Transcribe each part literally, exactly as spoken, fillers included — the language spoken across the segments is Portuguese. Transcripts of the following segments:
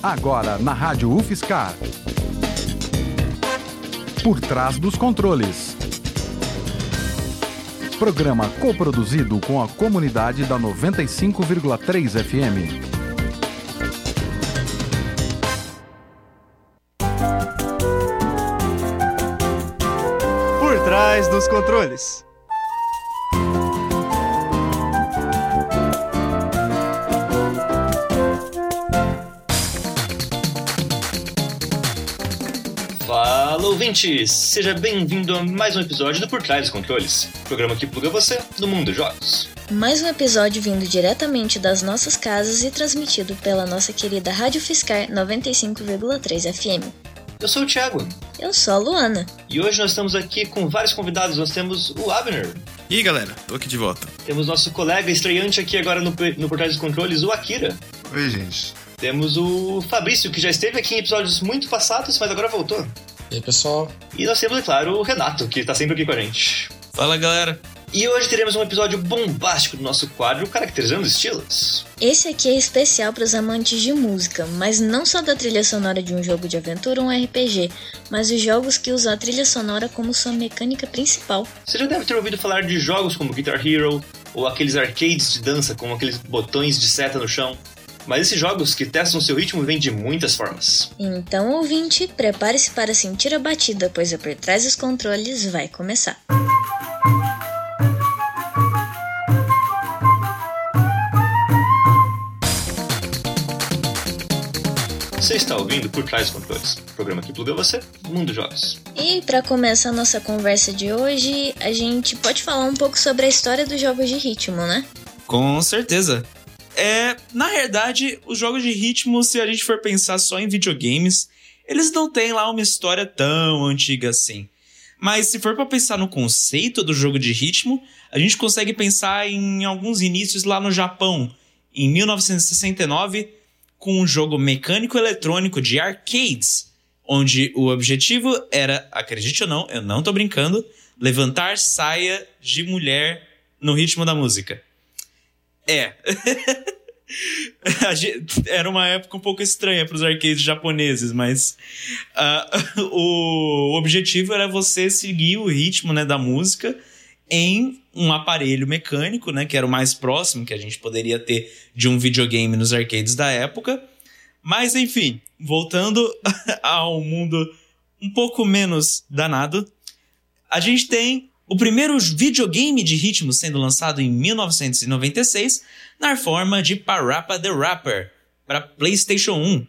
Agora na Rádio UFSCar. Por trás dos controles. Programa coproduzido com a comunidade da noventa e cinco vírgula três F M. Por trás dos controles. Fala, ouvintes! Seja bem-vindo a mais um episódio do Por Trás dos Controles, programa que pluga você no mundo dos jogos. Mais um episódio vindo diretamente das nossas casas e transmitido pela nossa querida Rádio UFSCar noventa e cinco vírgula três F M. Eu sou o Thiago. Eu sou a Luana. E hoje nós estamos aqui com vários convidados. Nós temos o Abner. E aí, galera, tô aqui de volta. Temos nosso colega estreante aqui agora no, no Por Trás dos Controles, o Akira. Oi, gente. Temos o Fabrício, que já esteve aqui em episódios muito passados, mas agora voltou. E aí, pessoal? E nós temos, é claro, o Renato, que tá sempre aqui com a gente. Fala, galera. E hoje teremos um episódio bombástico do nosso quadro Caracterizando Estilos. Esse aqui é especial para os amantes de música, mas não só da trilha sonora de um jogo de aventura ou um R P G, mas os jogos que usam a trilha sonora como sua mecânica principal. Você já deve ter ouvido falar de jogos como Guitar Hero, ou aqueles arcades de dança com aqueles botões de seta no chão. Mas esses jogos que testam seu ritmo vêm de muitas formas. Então, ouvinte, prepare-se para sentir a batida, pois o Por Trás dos Controles vai começar. Você está ouvindo Por Trás dos Controles, programa que pluga você no mundo dos jogos. E para começar a nossa conversa de hoje, a gente pode falar um pouco sobre a história dos jogos de ritmo, né? Com certeza. É, na verdade, os jogos de ritmo, se a gente for pensar só em videogames, eles não têm lá uma história tão antiga assim. Mas se for para pensar no conceito do jogo de ritmo, a gente consegue pensar em alguns inícios lá no Japão, em mil novecentos e sessenta e nove, com um jogo mecânico eletrônico de arcades, onde o objetivo era, acredite ou não, eu não tô brincando, levantar saia de mulher no ritmo da música. É. Era uma época um pouco estranha para os arcades japoneses, mas uh, o objetivo era você seguir o ritmo, né, da música em um aparelho mecânico, né, que era o mais próximo que a gente poderia ter de um videogame nos arcades da época. Mas enfim, voltando ao mundo um pouco menos danado, a gente tem o primeiro videogame de ritmo sendo lançado em mil novecentos e noventa e seis na forma de Parappa the Rapper para PlayStation um.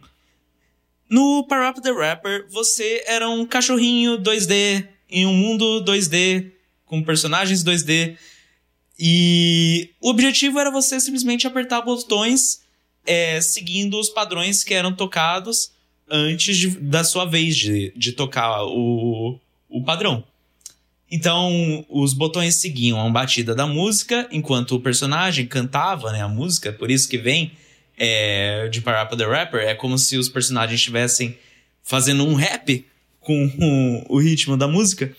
No Parappa the Rapper, você era um cachorrinho dois D em um mundo dois D com personagens dois D e o objetivo era você simplesmente apertar botões é, seguindo os padrões que eram tocados antes de, da sua vez de, de tocar o, o padrão. Então, os botões seguiam a batida da música, enquanto o personagem cantava, né, a música. Por isso que vem é, de Parappa the Rapper. É como se os personagens estivessem fazendo um rap com o, o ritmo da música.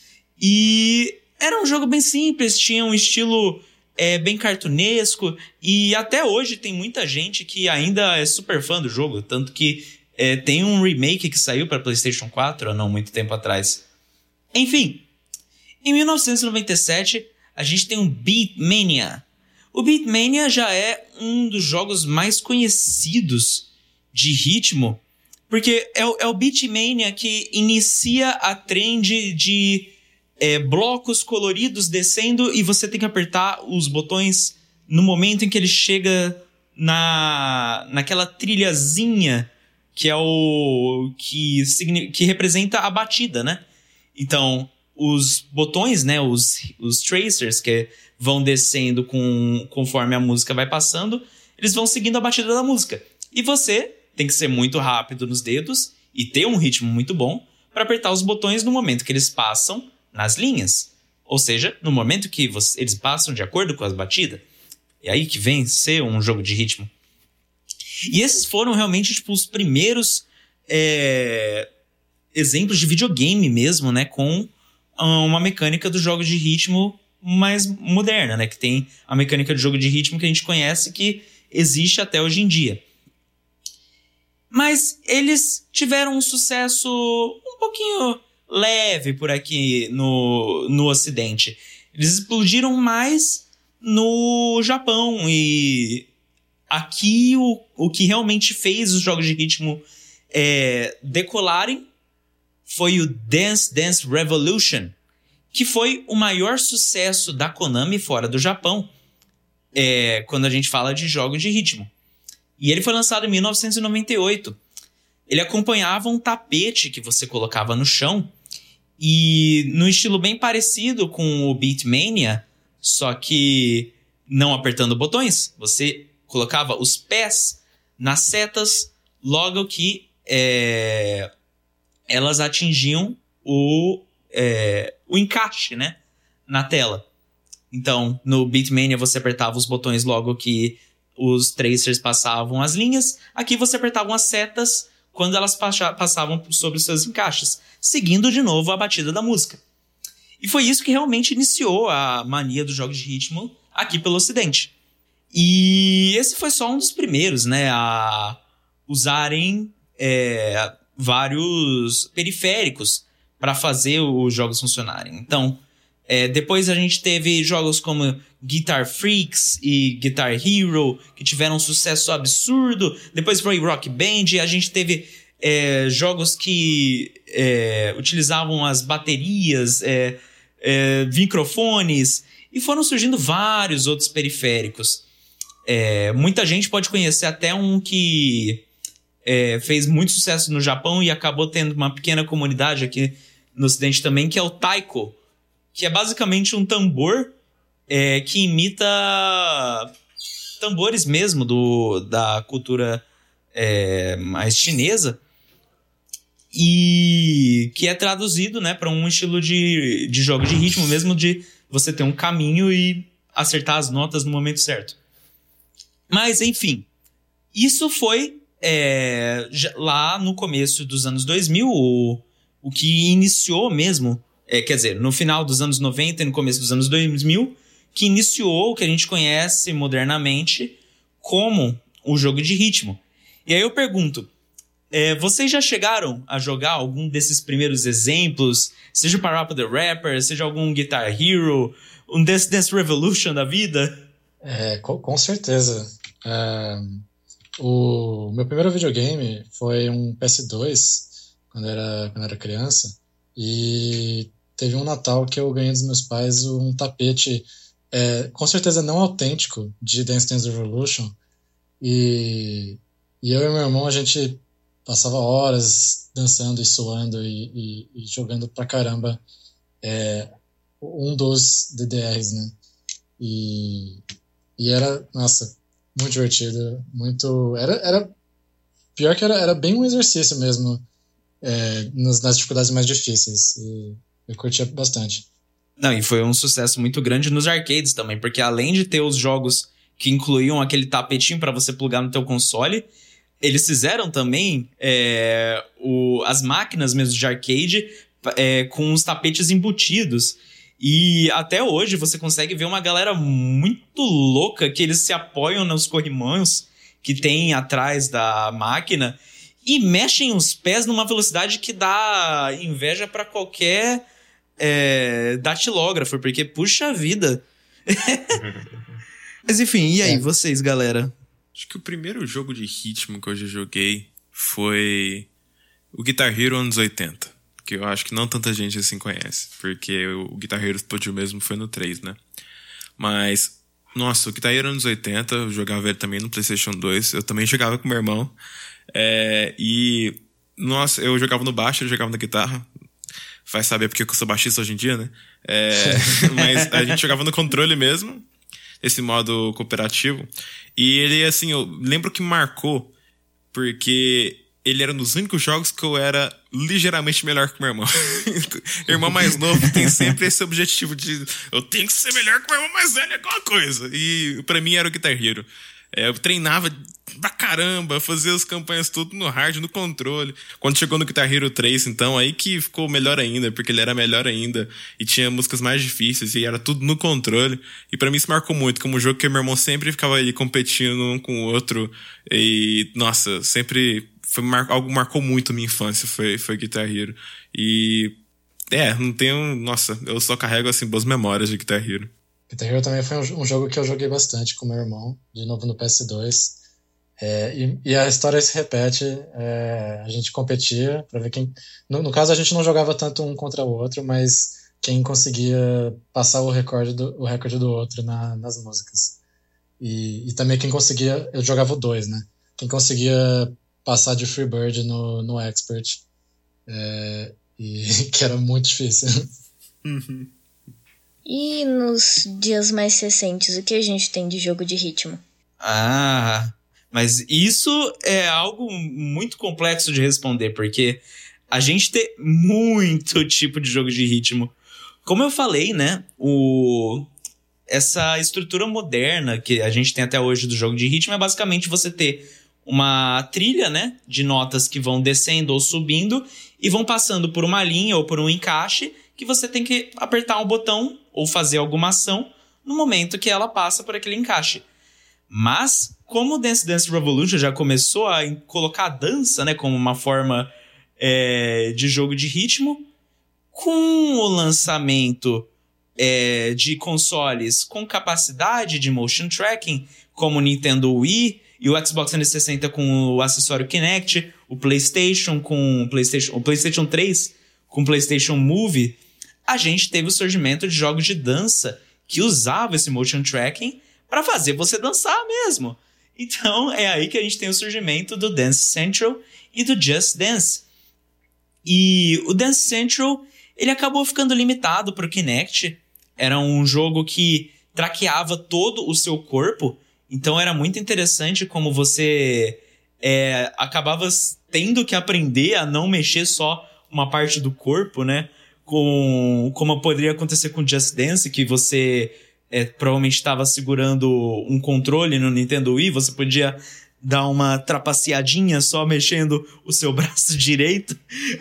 E era um jogo bem simples, tinha um estilo é, bem cartunesco. E até hoje tem muita gente que ainda é super fã do jogo. Tanto que é, tem um remake que saiu para PlayStation quatro há não muito tempo atrás. Enfim. Em mil novecentos e noventa e sete, a gente tem um Beatmania. O Beatmania já é um dos jogos mais conhecidos de ritmo, porque é o, é o Beatmania que inicia a trend de é, blocos coloridos descendo e você tem que apertar os botões no momento em que ele chega na, naquela trilhazinha que é o que, que representa a batida, né? Então, os botões, né, os, os tracers que vão descendo com, conforme a música vai passando, eles vão seguindo a batida da música. E você tem que ser muito rápido nos dedos e ter um ritmo muito bom para apertar os botões no momento que eles passam nas linhas. Ou seja, no momento que você, eles passam de acordo com as batidas. E aí que vem ser um jogo de ritmo. E esses foram realmente tipo, os primeiros é, exemplos de videogame mesmo, né, com uma mecânica do jogo de ritmo mais moderna, né? Que tem a mecânica de jogo de ritmo que a gente conhece que existe até hoje em dia. Mas eles tiveram um sucesso um pouquinho leve por aqui no, no Ocidente. Eles explodiram mais no Japão. E aqui o, o que realmente fez os jogos de ritmo é, decolarem foi o Dance Dance Revolution, que foi o maior sucesso da Konami fora do Japão, é, quando a gente fala de jogos de ritmo. E ele foi lançado em mil novecentos e noventa e oito. Ele acompanhava um tapete que você colocava no chão, e no estilo bem parecido com o Beatmania, só que não apertando botões. Você colocava os pés nas setas, logo que é, elas atingiam o, é, o encaixe, né, na tela. Então, no Beatmania você apertava os botões logo que os tracers passavam as linhas. Aqui você apertava as setas quando elas passavam sobre os seus encaixes, seguindo de novo a batida da música. E foi isso que realmente iniciou a mania dos jogos de ritmo aqui pelo Ocidente. E esse foi só um dos primeiros, né, a usarem é, vários periféricos para fazer os jogos funcionarem. Então, é, depois a gente teve jogos como Guitar Freaks e Guitar Hero, que tiveram um sucesso absurdo. Depois foi Rock Band. A gente teve é, jogos que é, utilizavam as baterias, é, é, microfones, e foram surgindo vários outros periféricos. É, muita gente pode conhecer até um que é, fez muito sucesso no Japão e acabou tendo uma pequena comunidade aqui no Ocidente também, que é o Taiko, que é basicamente um tambor é, que imita tambores mesmo do, da cultura é, mais chinesa, e que é traduzido, né, para um estilo de, de jogo de ritmo mesmo, de você ter um caminho e acertar as notas no momento certo. Mas, enfim, isso foi é, lá no começo dos anos dois mil, o, o que iniciou mesmo. É, quer dizer, no final dos anos noventa e no começo dos anos dois mil, que iniciou o que a gente conhece modernamente como o jogo de ritmo. E aí eu pergunto, é, vocês já chegaram a jogar algum desses primeiros exemplos? Seja o Parappa the Rapper, seja algum Guitar Hero, um Dance Dance Revolution da vida? É, com, com certeza. É, o meu primeiro videogame foi um P S dois, quando eu era, quando eu era criança, e teve um Natal que eu ganhei dos meus pais um tapete, é, com certeza não autêntico, de Dance Dance Revolution, e, e eu e meu irmão, a gente passava horas dançando e suando e, e, e jogando pra caramba é, um dos D D Rs, né? E, e era, nossa, muito divertido, muito... Era, era pior que era, era bem um exercício mesmo, é, nas, nas dificuldades mais difíceis, e eu curtia bastante. Não, e foi um sucesso muito grande nos arcades também, porque além de ter os jogos que incluíam aquele tapetinho para você plugar no teu console, eles fizeram também é, o, as máquinas mesmo de arcade é, com os tapetes embutidos. E até hoje você consegue ver uma galera muito louca que eles se apoiam nos corrimãos que tem atrás da máquina e mexem os pés numa velocidade que dá inveja para qualquer é, datilógrafo, porque puxa vida. Mas enfim, e aí, é. vocês, galera? Acho que o primeiro jogo de ritmo que eu já joguei foi o Guitar Hero anos oitenta. Que eu acho que não tanta gente assim conhece. Porque o Guitar Hero explodiu mesmo foi no três, né? Mas, nossa, o Guitar Hero anos oitenta, eu jogava ele também no PlayStation dois. Eu também jogava com meu irmão. É, e, nossa, eu jogava no baixo, ele jogava na guitarra. Vai saber porque eu sou baixista hoje em dia, né? É, mas a gente jogava no controle mesmo, esse modo cooperativo. E ele, assim, eu lembro que marcou porque ele era um dos únicos jogos que eu era ligeiramente melhor que meu irmão. Irmão mais novo tem sempre esse objetivo de eu tenho que ser melhor que meu irmão mais velho, alguma coisa. E pra mim era o Guitar Hero. É, eu treinava pra caramba, fazia as campanhas tudo no hard, no controle. Quando chegou no Guitar Hero três, então, aí que ficou melhor ainda, porque ele era melhor ainda. E tinha músicas mais difíceis, e era tudo no controle. E pra mim isso marcou muito, como um jogo que meu irmão sempre ficava aí competindo um com o outro. E, nossa, sempre foi mar, algo que marcou muito a minha infância, foi, foi Guitar Hero. E, é, não tenho... Nossa, eu só carrego, assim, boas memórias de Guitar Hero. Guitar Hero também foi um, um jogo que eu joguei bastante com meu irmão, de novo no P S dois. É, e, e a história se repete, é, a gente competia para ver quem... No, no caso, a gente não jogava tanto um contra o outro, mas quem conseguia passar o recorde do, o recorde do outro na, nas músicas. E, e também quem conseguia... Eu jogava o dois, né? Quem conseguia passar de Freebird no, no Expert, é, e, que era muito difícil. Uhum. E nos dias mais recentes, o que a gente tem de jogo de ritmo? Ah... Mas isso é algo muito complexo de responder, porque a gente tem muito tipo de jogo de ritmo. Como eu falei, né? O... Essa estrutura moderna que a gente tem até hoje do jogo de ritmo é basicamente você ter uma trilha, né? De notas que vão descendo ou subindo e vão passando por uma linha ou por um encaixe que você tem que apertar um botão ou fazer alguma ação no momento que ela passa por aquele encaixe. Mas, como o Dance Dance Revolution já começou a colocar a dança, né, como uma forma é, de jogo de ritmo, com o lançamento é, de consoles com capacidade de motion tracking, como o Nintendo Wii e o Xbox trezentos e sessenta com o acessório Kinect, o PlayStation com o PlayStation, o PlayStation três com o PlayStation Move, a gente teve o surgimento de jogos de dança que usavam esse motion tracking para fazer você dançar mesmo. Então, é aí que a gente tem o surgimento do Dance Central e do Just Dance. E o Dance Central, ele acabou ficando limitado para o Kinect. Era um jogo que traqueava todo o seu corpo. Então, era muito interessante como você é, acabava tendo que aprender a não mexer só uma parte do corpo, né? Com, como poderia acontecer com Just Dance, que você... É, provavelmente estava segurando um controle no Nintendo Wii, você podia dar uma trapaceadinha só mexendo o seu braço direito.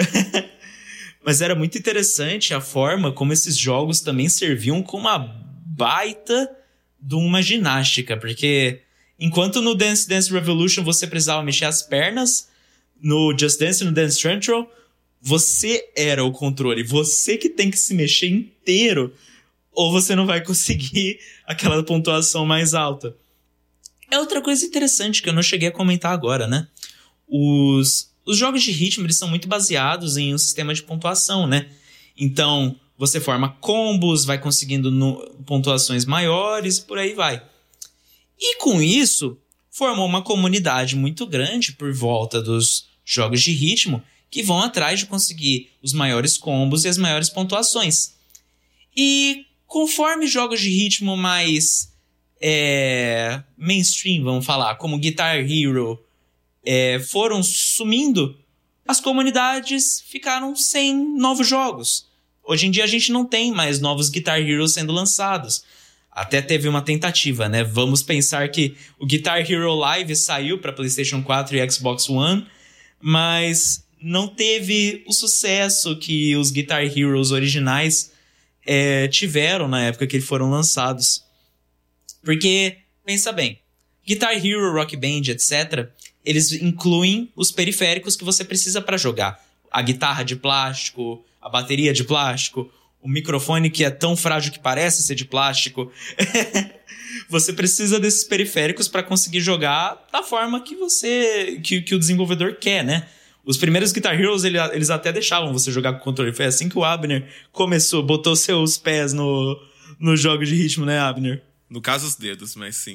Mas era muito interessante a forma como esses jogos também serviam como uma baita de uma ginástica, porque enquanto no Dance Dance Revolution você precisava mexer as pernas, no Just Dance e no Dance Central, você era o controle, você que tem que se mexer inteiro, ou você não vai conseguir aquela pontuação mais alta. É outra coisa interessante que eu não cheguei a comentar agora, né? Os, os jogos de ritmo, eles são muito baseados em um sistema de pontuação, né? Então, você forma combos, vai conseguindo no, pontuações maiores, por aí vai. E com isso, formou uma comunidade muito grande por volta dos jogos de ritmo que vão atrás de conseguir os maiores combos e as maiores pontuações. E conforme jogos de ritmo mais é, mainstream, vamos falar, como Guitar Hero, é, foram sumindo, as comunidades ficaram sem novos jogos. Hoje em dia a gente não tem mais novos Guitar Heroes sendo lançados. Até teve uma tentativa, né? Vamos pensar que o Guitar Hero Live saiu para PlayStation quatro e Xbox One, mas não teve o sucesso que os Guitar Heroes originais É, tiveram na época que eles foram lançados. Porque, pensa bem, Guitar Hero, Rock Band, etcétera, eles incluem os periféricos que você precisa para jogar. A guitarra de plástico, a bateria de plástico, o microfone que é tão frágil que parece ser de plástico. Você precisa desses periféricos para conseguir jogar da forma que você que, que o desenvolvedor quer, né? Os primeiros Guitar Heroes, eles até deixavam você jogar com o controle. Foi assim que o Abner começou, botou seus pés no, no jogo de ritmo, né, Abner? No caso, os dedos, mas sim.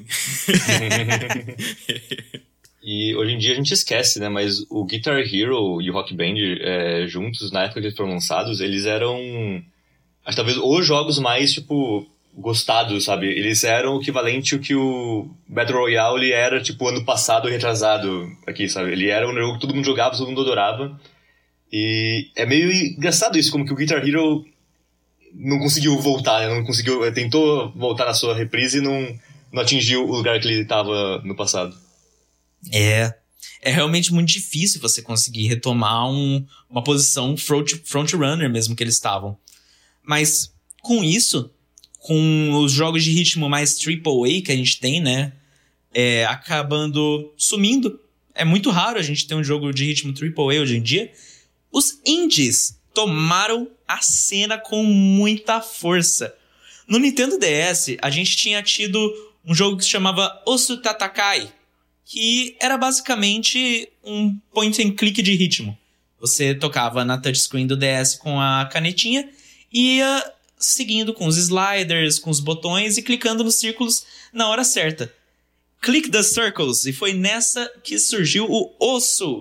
E hoje em dia a gente esquece, né? Mas o Guitar Hero e o Rock Band, é, juntos, na época que eles foram lançados, eles eram, acho talvez, os jogos mais, tipo, gostados, sabe? Eles eram o equivalente ao que o Battle Royale era, tipo, ano passado, retrasado aqui, sabe? Ele era um jogo que todo mundo jogava, todo mundo adorava. E é meio engraçado isso, como que o Guitar Hero não conseguiu voltar, né? Não conseguiu, tentou voltar na sua reprise e não, não atingiu o lugar que ele estava no passado. É, é realmente muito difícil você conseguir retomar um, uma posição front, front runner mesmo que eles estavam. Mas com isso, com os jogos de ritmo mais triple A que a gente tem, né, é, acabando sumindo é muito raro a gente ter um jogo de ritmo triple A hoje em dia. Os indies tomaram a cena com muita força. No Nintendo D S, a gente tinha tido um jogo que se chamava Osu Tatakai, que era basicamente um point and click de ritmo. Você tocava na touchscreen do D S com a canetinha e ia seguindo com os sliders, com os botões e clicando nos círculos na hora certa. Click the Circles, e foi nessa que surgiu o Osu,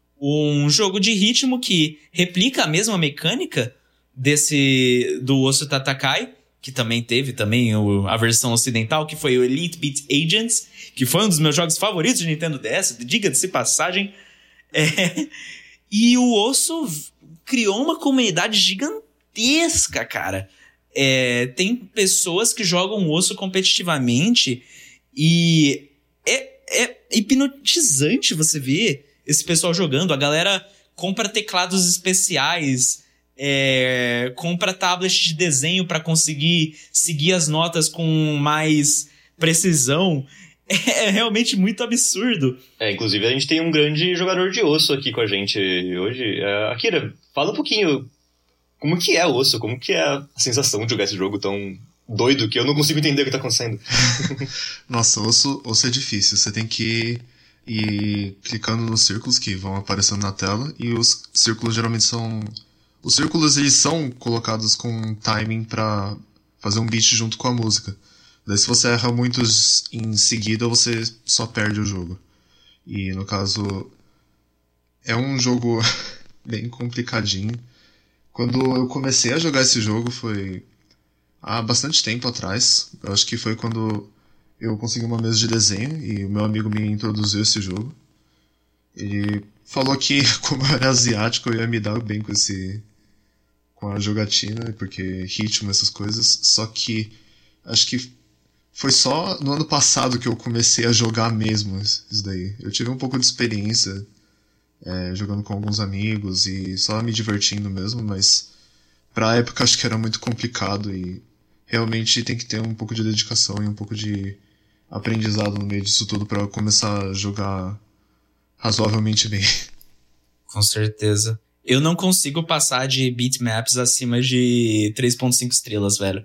um jogo de ritmo que replica a mesma mecânica desse do Osu Tatakai, que também teve também o, a versão ocidental, que foi o Elite Beat Agents, que foi um dos meus jogos favoritos de Nintendo D S, diga-se passagem. É, e o Osu criou uma comunidade gigantesca, cara. É, tem pessoas que jogam o Osu competitivamente e é, é hipnotizante você ver esse pessoal jogando. A galera compra teclados especiais, é, compra tablet de desenho para conseguir seguir as notas com mais precisão. É realmente muito absurdo. É, inclusive a gente tem um grande jogador de Osu aqui com a gente hoje. É, Akira, fala um pouquinho como que é o Osu, como que é a sensação de jogar esse jogo tão doido que eu não consigo entender o que tá acontecendo. Nossa, Osu, Osu é difícil. Você tem que ir clicando nos círculos que vão aparecendo na tela, e os círculos geralmente são... Os círculos, eles são colocados com timing pra fazer um beat junto com a música. Daí se você erra muitos em seguida, você só perde o jogo. E no caso, é um jogo bem complicadinho. Quando eu comecei a jogar esse jogo foi há bastante tempo atrás. Eu acho que foi quando eu consegui uma mesa de desenho e o meu amigo me introduziu esse jogo. Ele falou que, como eu era asiático, eu ia me dar bem com esse, com a jogatina, porque ritmo, essas coisas. Só que acho que foi só no ano passado que eu comecei a jogar mesmo isso daí. Eu tive um pouco de experiência é, jogando com alguns amigos e só me divertindo mesmo, mas pra época acho que era muito complicado e realmente tem que ter um pouco de dedicação e um pouco de aprendizado no meio disso tudo pra começar a jogar razoavelmente bem. Com certeza. Eu não consigo passar de bitmaps acima de três ponto cinco estrelas, velho.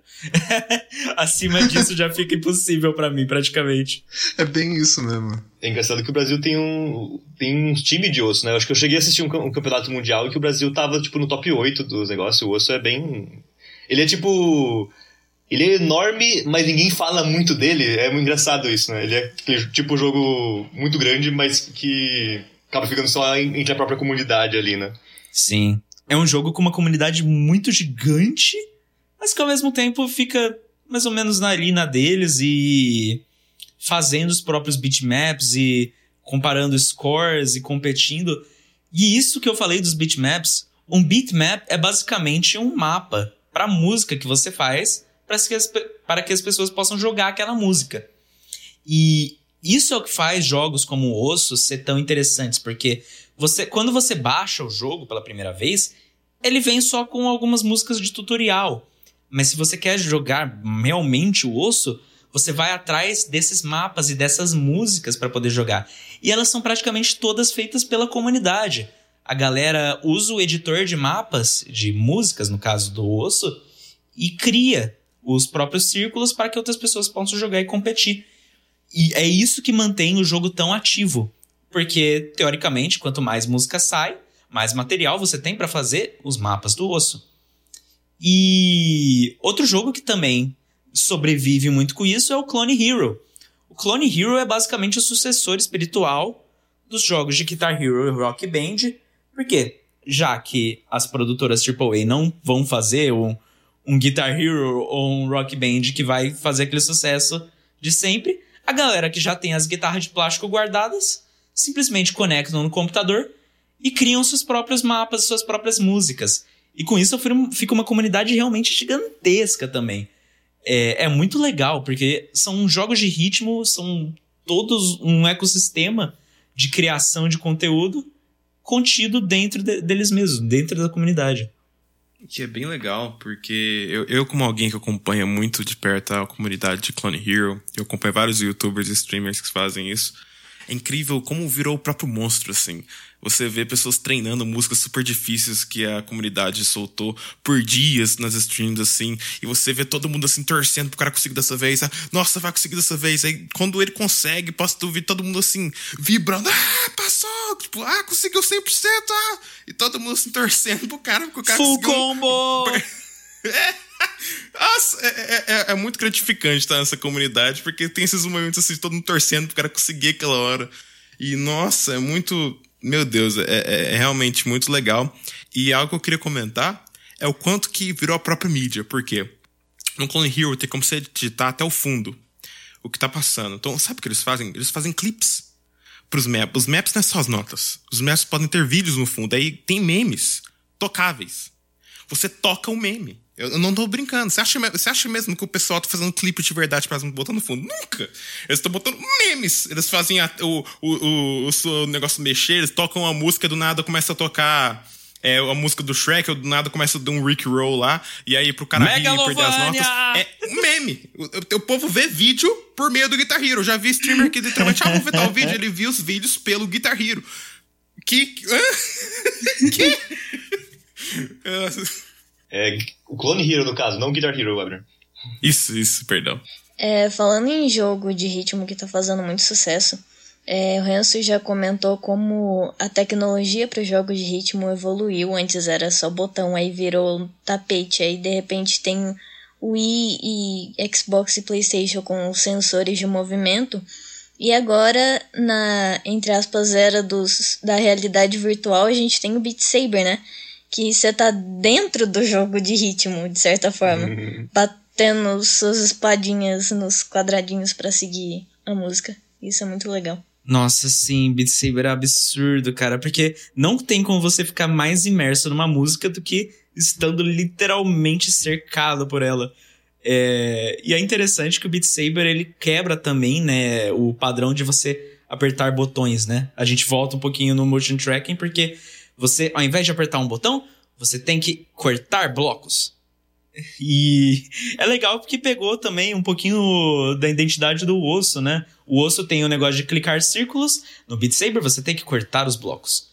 Acima disso já fica impossível pra mim, praticamente. É bem isso mesmo. É engraçado que o Brasil tem um, tem um time de Osu, né? Eu acho que eu cheguei a assistir um, um campeonato mundial e que o Brasil tava, tipo, no top oito dos negócios. O Osu é bem... Ele é, tipo... Ele é enorme, mas ninguém fala muito dele. É muito engraçado isso, né? Ele é, tipo, um jogo muito grande, mas que acaba ficando só entre a própria comunidade ali, né? Sim. É um jogo com uma comunidade muito gigante, mas que ao mesmo tempo fica mais ou menos ali na deles e fazendo os próprios bitmaps e comparando scores e competindo. E isso que eu falei dos bitmaps, um bitmap é basicamente um mapa para música que você faz para que, as, para que as pessoas possam jogar aquela música. E isso é o que faz jogos como o Osu ser tão interessantes, porque você, quando você baixa o jogo pela primeira vez, ele vem só com algumas músicas de tutorial. Mas se você quer jogar realmente o Osu, você vai atrás desses mapas e dessas músicas para poder jogar. E elas são praticamente todas feitas pela comunidade. A galera usa o editor de mapas, de músicas, no caso do Osu, e cria os próprios círculos para que outras pessoas possam jogar e competir. E é isso que mantém o jogo tão ativo. Porque, teoricamente, quanto mais música sai, mais material você tem para fazer os mapas do Osu. E outro jogo que também sobrevive muito com isso é o Clone Hero. O Clone Hero é basicamente o sucessor espiritual dos jogos de Guitar Hero e Rock Band. Por quê? Já que as produtoras triple A não vão fazer um, um Guitar Hero ou um Rock Band que vai fazer aquele sucesso de sempre, a galera que já tem as guitarras de plástico guardadas simplesmente conectam no computador e criam seus próprios mapas, suas próprias músicas. E com isso fica uma comunidade realmente gigantesca também. É, é muito legal, porque são jogos de ritmo, são todos um ecossistema de criação de conteúdo contido dentro de, deles mesmos, dentro da comunidade. Que é bem legal, porque eu, eu como alguém que acompanha muito de perto a comunidade de Clone Hero, eu acompanho vários youtubers e streamers que fazem isso, É incrível como virou o próprio monstro, assim. Você vê pessoas treinando músicas super difíceis que a comunidade soltou por dias nas streams, assim. E você vê todo mundo, assim, torcendo pro cara conseguir dessa vez. Ah, nossa, vai conseguir dessa vez. Aí, quando ele consegue, posso ouvir todo mundo, assim, vibrando. Ah, passou! Tipo, ah, conseguiu cem por cento! Ah! E todo mundo, assim, torcendo pro cara. Porque o cara Full conseguiu... combo! É... Nossa, é, é, é muito gratificante estar nessa comunidade, porque tem esses momentos, assim, de todo mundo torcendo pro cara conseguir aquela hora. E, nossa, é muito... Meu Deus, é, é, é realmente muito legal. E algo que eu queria comentar é o quanto que virou a própria mídia. Por quê? No Clone Hero tem como você digitar até o fundo o que tá passando. Então, sabe o que eles fazem? Eles fazem clips pros maps. Os maps não é só as notas. Os maps podem ter vídeos no fundo. Aí tem memes tocáveis. Você toca o meme. Eu não tô brincando. Você acha, você acha mesmo que o pessoal tá fazendo clipe de verdade pra botar no fundo? Nunca! Eles estão botando memes. Eles fazem a, o, o, o, o seu negócio mexer, eles tocam a música, do nada começa a tocar é, a música do Shrek, ou do nada começa a dar um Rick Roll lá, e aí pro cara rir e perder as notas. É um meme. O, o povo vê vídeo por meio do Guitar Hero. Eu já vi streamer que literalmente, ah, vou ver tal vídeo, ele viu os vídeos pelo Guitar Hero. Que... que... É, o Clone Hero, no caso, não o Guitar Hero, Abner. Isso, isso, perdão. É, falando em jogo de ritmo que tá fazendo muito sucesso, é, o Renzo já comentou como a tecnologia para os jogos de ritmo evoluiu. Antes era só botão, aí virou um tapete, aí de repente tem o Wii e Xbox e PlayStation com sensores de movimento. E agora, na, entre aspas, era dos, da realidade virtual, a gente tem o Beat Saber, né? Que você tá dentro do jogo de ritmo, de certa forma. Uhum. Batendo suas espadinhas nos quadradinhos pra seguir a música. Isso é muito legal. Nossa, sim, Beat Saber é absurdo, cara. Porque não tem como você ficar mais imerso numa música do que estando literalmente cercado por ela. É... E é interessante que o Beat Saber, ele quebra também, né, o padrão de você apertar botões, né? A gente volta um pouquinho no motion tracking, porque... Você, ao invés de apertar um botão, você tem que cortar blocos. E é legal porque pegou também um pouquinho da identidade do osso, né? O osso tem o negócio de clicar círculos. No Beat Saber você tem que cortar os blocos.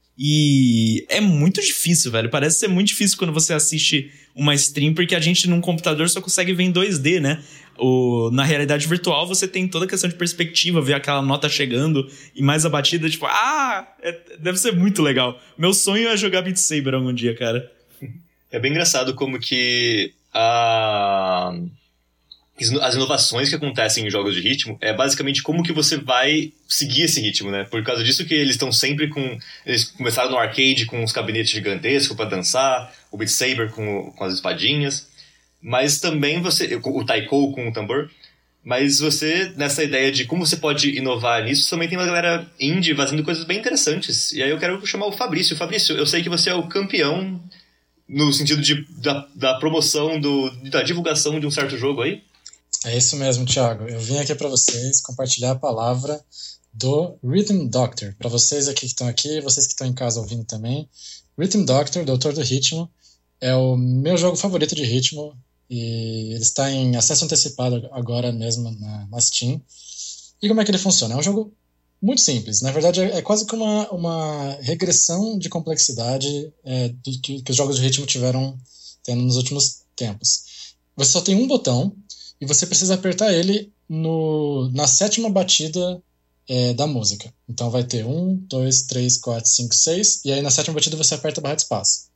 E é muito difícil, velho. Parece ser muito difícil quando você assiste uma stream, porque a gente num computador só consegue ver em dois D, né? O, na realidade virtual você tem toda a questão de perspectiva, ver aquela nota chegando e mais a batida, tipo, ah, é, deve ser muito legal. Meu sonho é jogar Beat Saber algum dia, cara. É bem engraçado como que a... as inovações que acontecem em jogos de ritmo é basicamente como que você vai seguir esse ritmo, né? Por causa disso que eles estão sempre com... Eles começaram no arcade com os gabinetes gigantescos pra dançar, o Beat Saber com, com as espadinhas, mas também você... O taiko com o tambor, mas você, nessa ideia de como você pode inovar nisso, também tem uma galera indie fazendo coisas bem interessantes. E aí eu quero chamar o Fabrício. Fabrício, eu sei que você é o campeão no sentido de, da, da promoção, do, da divulgação de um certo jogo aí. É isso mesmo, Thiago. Eu vim aqui para vocês compartilhar a palavra do Rhythm Doctor. Para vocês aqui que estão aqui, vocês que estão em casa ouvindo também. Rhythm Doctor, Doutor do Ritmo, é o meu jogo favorito de ritmo e ele está em acesso antecipado agora mesmo na, na Steam. E como é que ele funciona? É um jogo muito simples. Na verdade, é, é quase que uma, uma regressão de complexidade é, do que, que os jogos de ritmo tiveram tendo nos últimos tempos. Você só tem um botão e você precisa apertar ele no, na sétima batida é, da música. Então vai ter um, dois, três, quatro, cinco, seis, e aí na sétima batida você aperta a barra de espaço.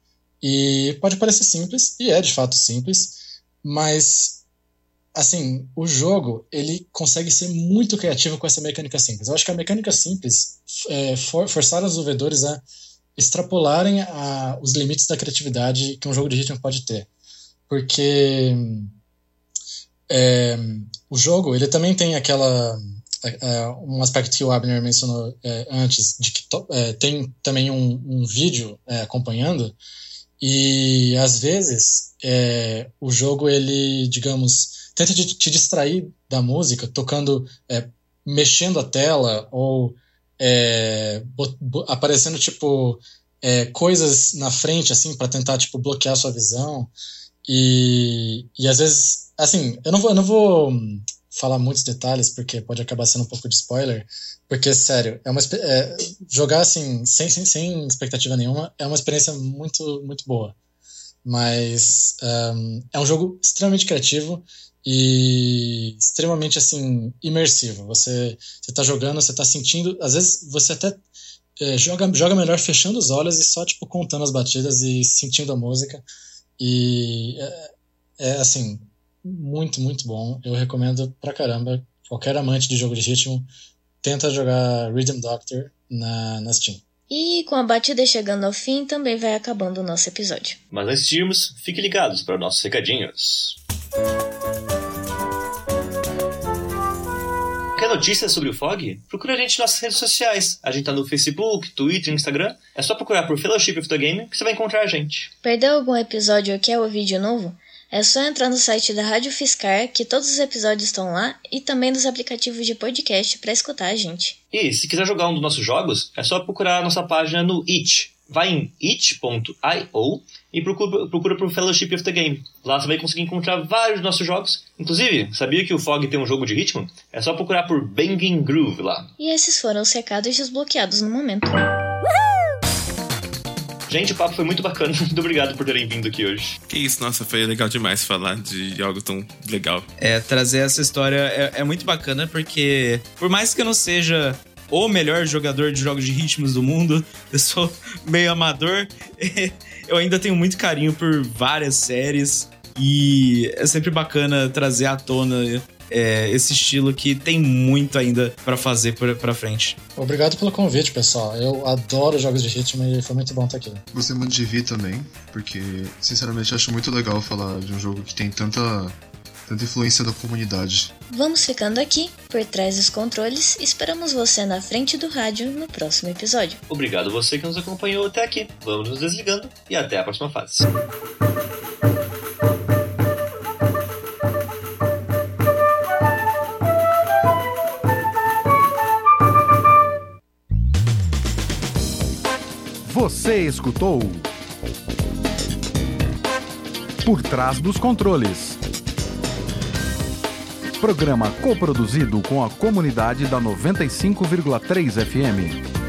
E pode parecer simples, e é de fato simples, mas assim, o jogo ele consegue ser muito criativo com essa mecânica simples. Eu acho que a mecânica simples é for, forçar os desenvolvedores a extrapolarem a, os limites da criatividade que um jogo de ritmo pode ter. Porque é, o jogo ele também tem aquela é, um aspecto que o Abner mencionou é, antes, de que to, é, tem também um, um vídeo é, acompanhando, e às vezes é, o jogo ele, digamos, tenta de, te distrair da música tocando, é, mexendo a tela ou é, bo, bo, aparecendo tipo é, coisas na frente assim para tentar tipo bloquear a sua visão. E, e às vezes, assim, eu não vou, eu não vou falar muitos detalhes, porque pode acabar sendo um pouco de spoiler, porque, sério, é uma, é, jogar assim, sem, sem, sem expectativa nenhuma, é uma experiência muito, muito boa. Mas um, é um jogo extremamente criativo e extremamente, assim, imersivo. Você, você tá jogando, você tá sentindo, às vezes você até é, joga, joga melhor fechando os olhos e só, tipo, contando as batidas e sentindo a música. E é, é assim, muito, muito bom. Eu recomendo pra caramba. Qualquer amante de jogo de ritmo, tenta jogar Rhythm Doctor na, na Steam. E com a batida chegando ao fim, também vai acabando o nosso episódio. Mas antes de irmos, fiquem ligados para nossos recadinhos. Quer notícias sobre o F O G? Procura a gente nas nossas redes sociais. A gente tá no Facebook, Twitter, Instagram. É só procurar por Fellowship of the Game que você vai encontrar a gente. Perdeu algum episódio ou quer ouvir de novo? É só entrar no site da Rádio Fiscar, que todos os episódios estão lá, e também nos aplicativos de podcast para escutar a gente. E se quiser jogar um dos nossos jogos, é só procurar a nossa página no itch. Vai em itch ponto io e procura, procura por Fellowship of the Game. Lá você vai conseguir encontrar vários dos nossos jogos. Inclusive, sabia que o F O G tem um jogo de ritmo? É só procurar por Banging Groove lá. E esses foram os recados desbloqueados no momento. Gente, o papo foi muito bacana. Muito obrigado por terem vindo aqui hoje. Que isso, nossa, foi legal demais falar de algo tão legal. É, trazer essa história é, é muito bacana porque, por mais que eu não seja o melhor jogador de jogos de ritmos do mundo, eu sou meio amador, eu ainda tenho muito carinho por várias séries e é sempre bacana trazer à tona é, esse estilo que tem muito ainda pra fazer pra, pra frente. Obrigado pelo convite, pessoal. Eu adoro jogos de ritmo e foi muito bom estar aqui. Gostei muito de vir também, porque, sinceramente, acho muito legal falar de um jogo que tem tanta, tanta influência da comunidade. Vamos ficando aqui, por trás dos controles. Esperamos você na frente do rádio no próximo episódio. Obrigado a você que nos acompanhou até aqui. Vamos nos desligando e até a próxima fase. Você escutou Por Trás dos Controles. Programa coproduzido com a comunidade da noventa e cinco vírgula três F M.